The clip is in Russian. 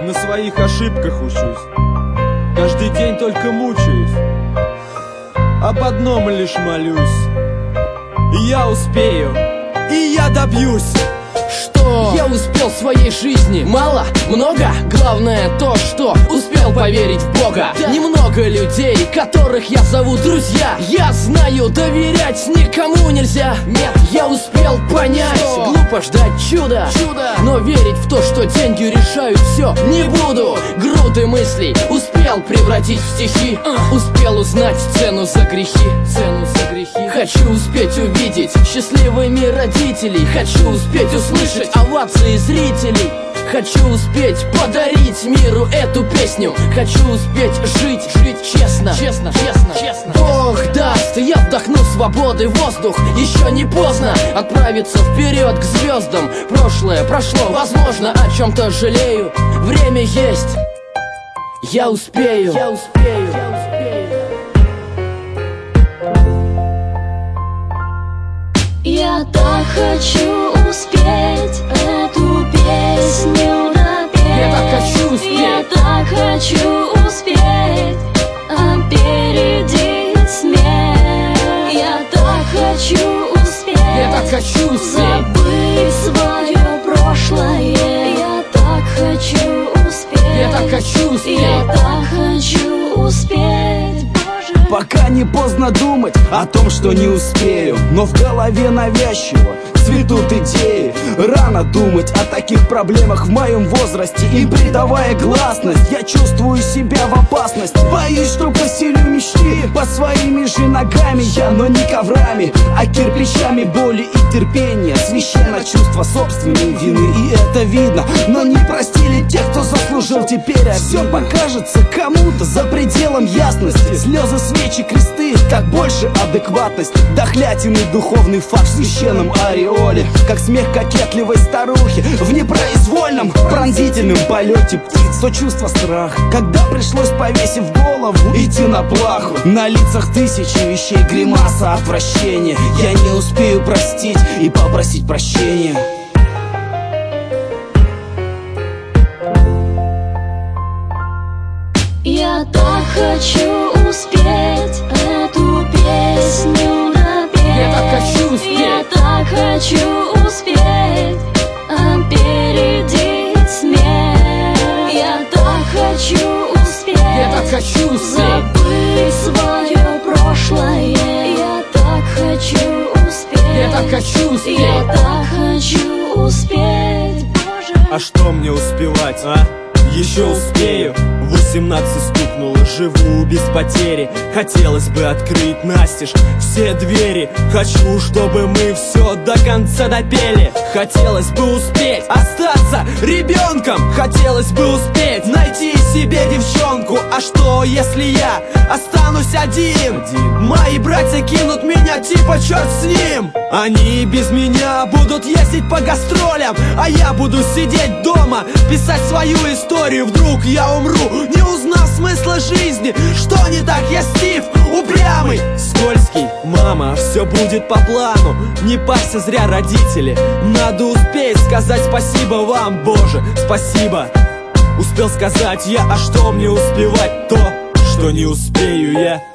на своих ошибках учусь. Каждый день только мучаюсь, об одном лишь молюсь. Я успею, и я добьюсь. Что я успел в своей жизни? Мало? Много? Главное то, что успел поверить в Бога. Немного людей, которых я зову друзья. Я знаю, доверять никому нельзя. Нет, я успел понять, что глупо ждать чуда, но верить в то, что деньги решают все, не буду. Груды мыслей успел превратить в стихи. Успел узнать цену за грехи. Хочу успеть увидеть счастливыми родителей. Хочу успеть услышать овации зрителей. Хочу успеть подарить миру эту песню. Хочу успеть жить честно. Бог даст, я вдохну свободы воздух. Еще не поздно отправиться вперед к звездам. Прошлое прошло, возможно, о чем-то жалею. Время есть, я успею. Я так хочу успеть эту песню напеть. Я так хочу успеть. Я так хочу успеть опередить смерть. Я так хочу успеть. Я так хочу успеть. Забыть свое прошлое. Я так хочу успеть. Я так хочу успеть. Я так хочу успеть. Пока не поздно думать о том, что не успею, но в голове навязчиво цветут идеи. Рано думать о таких проблемах в моем возрасте. И придавая гласность, я чувствую себя в опасности. Боюсь, что поселю мечты под своими же ногами я, но не коврами, а кирпичами боли и терпения. Священно чувство собственной вины, и это видно, но не простили тех, кто заслужил теперь. Все покажется кому-то за пределом ясности. Слезы, свечи, кресты, как больше адекватность. Дохлятины, духовный факт в священном ореоле, как смех кокетливой старухи в непроизвольном пронзительном полете птиц. То чувство страха, когда пришлось, повесив голову, идти на плаху. На лицах тысячи вещей, гримаса отвращения. Я не успею простить и попросить прощения. Я так хочу успеть эту песню напеть. Я так хочу успеть. Я так хочу успеть опередить смерть. Я так хочу успеть. Я так хочу успеть. Забыть свое прошлое. Я так хочу успеть. Я так хочу успеть. Я так хочу успеть, Боже. А что мне успевать, а? Еще успею. 18 стукнуло, живу без потери. Хотелось бы открыть настежь все двери. Хочу, чтобы мы все до конца допели. Хотелось бы успеть остаться ребенком. Хотелось бы успеть найти себе девчонку. А что, если я останусь один? Мои братья кинут меня, типа черт с ним. Они без меня будут ездить по гастролям, а я буду сидеть дома, писать свою историю. Вдруг я умру, не узнав смысла жизни. Что не так, я Стив, упрямый, скользкий. Мама, все будет по плану. Не парься зря, родители. Надо успеть сказать спасибо вам, Боже, спасибо. Успел сказать я, а что мне успевать? То, что не успею я.